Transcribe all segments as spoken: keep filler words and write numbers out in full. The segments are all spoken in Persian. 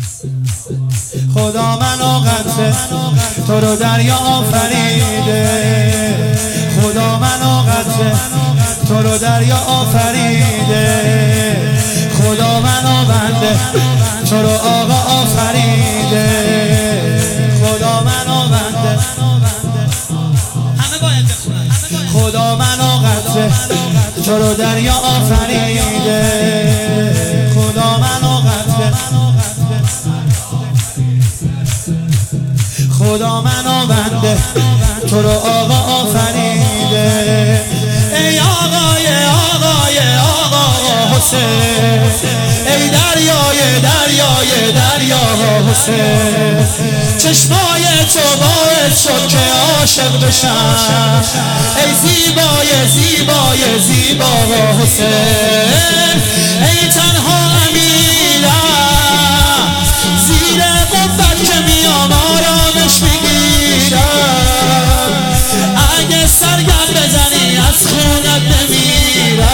خدا منو قطع تو رو دریا آفریده، خدا منو قطع تو رو دریا آفریده، خدا منو بنده تو رو آقا آفریده، خدا منو بنده همه باید بخونن، خدا منو قطع تو رو دریا آفریده، خدا منو قطع خدا منو بنده تو رو آقا آفریده. ای آقای آقای آقا حسین، ای دریای دریای دریا حسین، چشمای تو باعث شد که عاشق بشم، ای زیبای زیبای زیبا حسین، ای تنها امیرم زیر قبت که میام آرامش میگیرم، اگه سرگم بزنی از خونت نمیرم،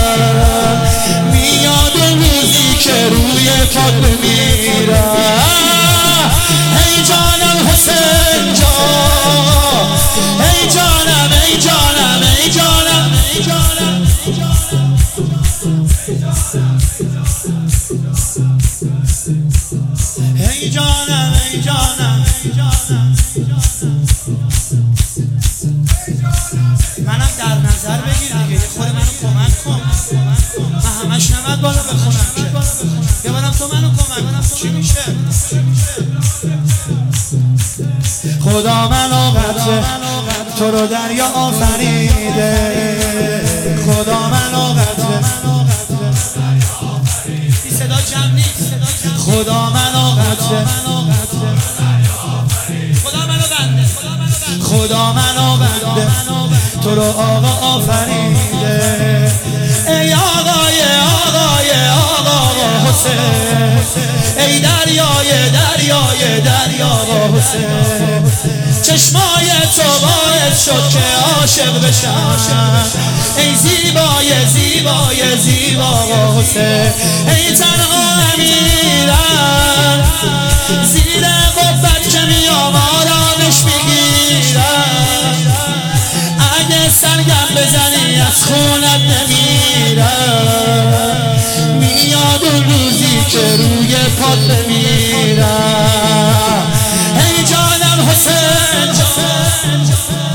میاد اون روزی که روی پات بمیرم. ای جانم حسین جان، ای جانم ای جانم ای جانم ای جانم ای جانم ای جانم ای جانم منم در نظر بگیر دیگه، یه خود منو کمک کن، من همش نمید بالا بخونم که یه بارم تو منو کمک کن. چی میشه؟ خدا منو قطع تو رو دریا آفریده، خدا منو قطع بی صدا جمع نیست، خدا منو قطع خدا منو بنده خدا منو بنده تو رو آقا آفریده. ای آقای آقای آقا حسین، ای دریای دریای دریا حسین، چشمای تو باعث شد که عاشق بشم، ای زیبای زیبای زیبا حسین، ای تنها امیرم زیر قبت که میام آرامش میگیرم، اگه سرگم بزنی از خونت نمیرم، میاد اون روزی که روی پات بمیرم. ای جانم حسین جان،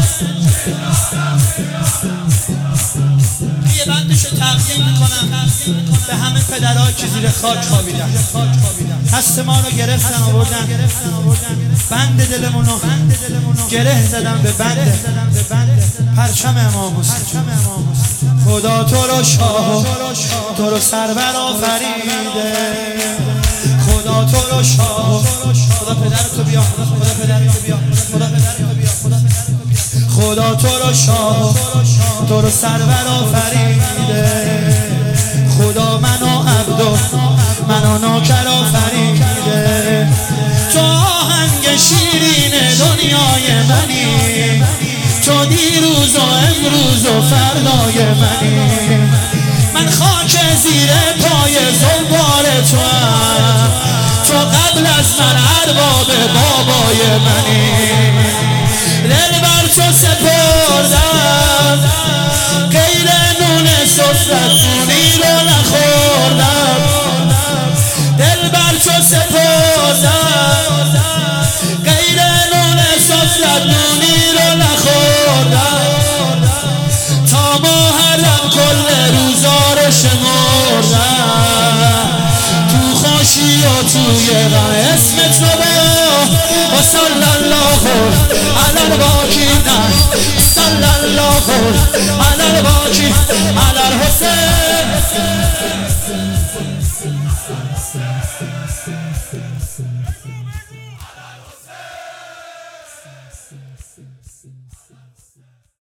یه بندشو تقدیم میکنم به همه پدرها که زیر خاک خوابیدن، هست ما رو گرفتن آوردن، بند دلمونو گره زدن به بند پرچم امام حسین. خدا تو رو شاه تو رو سرور آفریده، خدا تو رو شاه، خدا پدر تو بیا، خدا پدر تو بیا، خدا پدر تو بیا، خدا تو رو شاه تو رو سرور آفریده، خدا منو عبدو منو نوکر آفریده، تو آهنگ شیرین دنیای منی، تو دیروز و امروز و فردای منی، من خاک زیر پای زنبار تو هم، تو قبل از من ارباب بابای منی، دل بر تو سپردم غیر نون سفرت نونی رو نخوردم، دل بر تو سپردم غیر نون سفرت نونی رو نخوردم، تا محرم کل روزا رو شمردم، تو خوشی و توی غم اسم تو با و صلی الله علی الباقی، صلی الله علی الباقی علی الحسین.